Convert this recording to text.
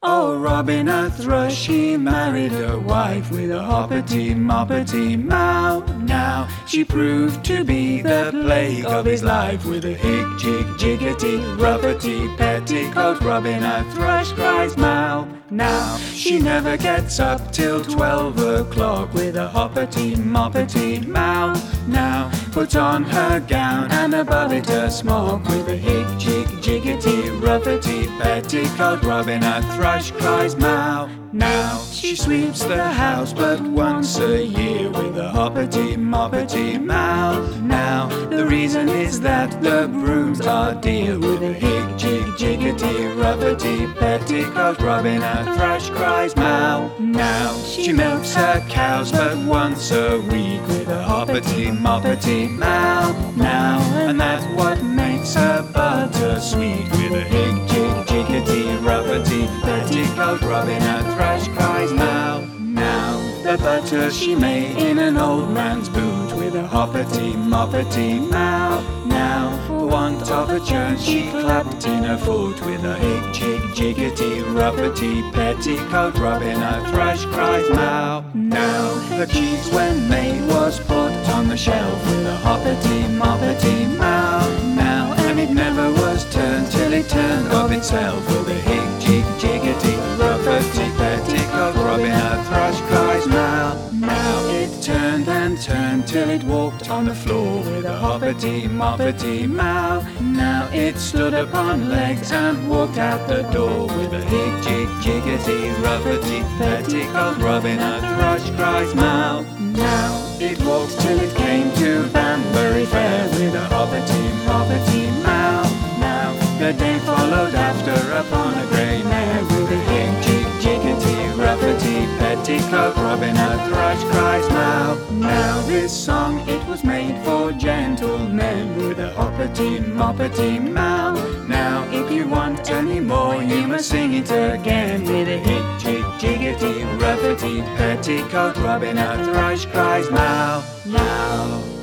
Oh, Robin a thrush, he married a wife with a hoppity moppity mow. Now she proved to be the plague of his life, with a hick jig jiggity rubbity petticoat. Robin a thrush cries mow. Now she never gets up till 12 o'clock with a hoppity moppity mow. Now puts on her gown and above it a smock, with a hick jig jiggity rubbity petticoat. Robin a thrush cries mow. Now she sweeps the house but once a year with a hoppity moppity mow. Now the reason is that the brooms are dear, with a hick jig jiggity rubbity petticoat. Robin a thrush cries mow. Now she milks her cows but once a week with a hoppity moppity mow. Now and that's what makes her butter sweet, with a hick jig jiggity rubbity petticoat. Robin a thrush cries mow. Now the butter she made in an old man's boot, with a hoppity moppity mow. Now for want of a churn she clapped in her foot, with a hick jig jiggity rubbity petticoat. Robin a thrush cries mow. Now the cheese when made was put on the shelf, with a hoppity moppity mow. Now and it never was turned till it turned of itself, with a hick jig jiggity rubbity petticoat. Robin a thrush cries mow. Now it turned and turned till it walked on the floor, with a hoppity moppity mow. Now it stood upon legs and walked out the door, with a hick jig jiggity rubbity petticoat. Robin a thrush cries mow. Now it walked till it came to Banbury Fair, with a hoppity moppity mow. Now the day followed after upon a grey mare, with a hick jig jiggity rubbity petticoat. Robin a thrush cries mow. Now this song it was made for gentlemen, with a hoppity moppity mow. Now if you want any more you must sing it again, with a hick jig jiggity rubbity petticoat. Robin a thrush cries mow. Now